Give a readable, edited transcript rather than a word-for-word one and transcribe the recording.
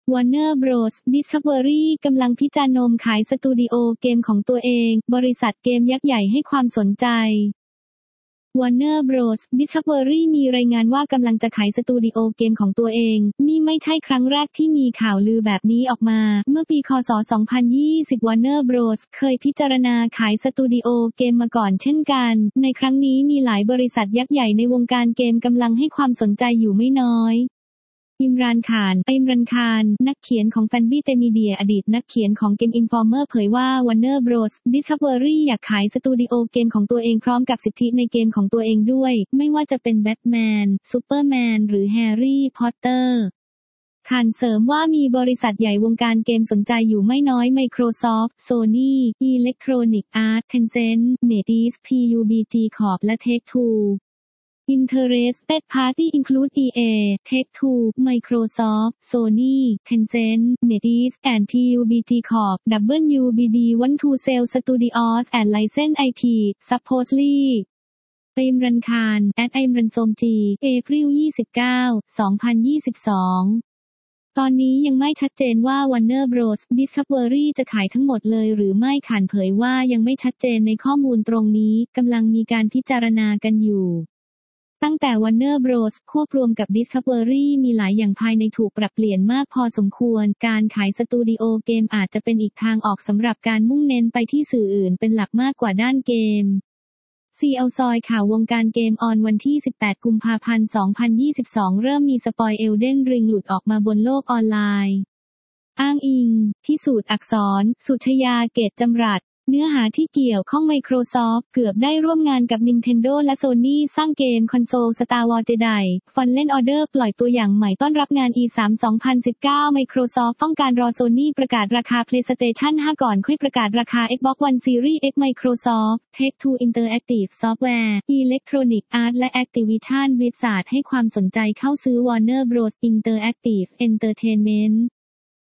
Warner Bros. Discovery กำลังพิจารณาขายสตูดิโอเกมของตัวเองบริษัทเกมยักษ์ใหญ่ให้ความสนใจ Warner Bros. Discovery มีรายงานว่ากำลังจะขายสตูดิโอเกมของตัวเองนี่ไม่ใช่ครั้งแรกที่มีข่าวลือแบบนี้ออกมาเมื่อปีค.ศ. 2020 Warner Bros. เคยพิจารณาขายสตูดิโอเกมมาก่อนเช่นกันในครั้งนี้มีหลายบริษัทยักษ์ใหญ่ในวงการเกมกำลังให้ความสนใจอยู่ไม่น้อยอิมรานคาน นักเขียนของแฟนบี้เตมีเดียอดีตนักเขียนของเกมอินฟอร์เมอร์เผยว่า Warner Bros. Discovery อยากขายสตูดิโอเกมของตัวเองพร้อมกับสิทธิในเกมของตัวเองด้วยไม่ว่าจะเป็นแบทแมนซูเปอร์แมนหรือแฮร์รี่พอตเตอร์คานเสริมว่ามีบริษัทใหญ่วงการเกมสนใจอยู่ไม่น้อย Microsoft Sony Electronic Arts Tencent NetEase PUBG Corp และ Take-Two Interested party include EA, Take-Two, Microsoft, Sony, Tencent, NetEase, and PUBG Corp. WBD want to sell studios and license IP, supposedly. อิมรันคาน อิมรันโซมจี April 29, 2022 ตอนนี้ยังไม่ชัดเจนว่า Warner Bros. Discovery จะขายทั้งหมดเลยหรือไม่ข่านเผยว่ายังไม่ชัดเจนในข้อมูลตรงนี้กำลังมีการพิจารณากันอยู่ตั้งแต่ Warner Bros. ควบรวมกับ Discovery มีหลายอย่างภายในถูกปรับเปลี่ยนมากพอสมควรการขายสตูดิโอเกมอาจจะเป็นอีกทางออกสำหรับการมุ่งเน้นไปที่สื่ออื่นเป็นหลักมากกว่าด้านเกมCL ซอยข่าววงการเกมออนวันที่ 18 กุมภาพันธ์ 2022 เริ่มมีสปอยElden Ring หลุดออกมาบนโลกออนไลน์อ้างอิงพิสูจน์อักษรสุชยาเกตจำรัดเนื้อหาที่เกี่ยวข้อง Microsoft เกือบได้ร่วมงานกับ Nintendo และ Sony สร้างเกมคอนโซล Star Wars Jedi Fallen Order ปล่อยตัวอย่างใหม่ต้อนรับงาน E3 2019 Microsoft ต้องการรอ Sony ประกาศราคา PlayStation 5 ก่อนค่อยประกาศราคา Xbox One Series X Microsoft Take-Two Interactive Software Electronic Arts และ Activision Blizzard ให้ความสนใจเข้าซื้อ Warner Bros. Interactive Entertainment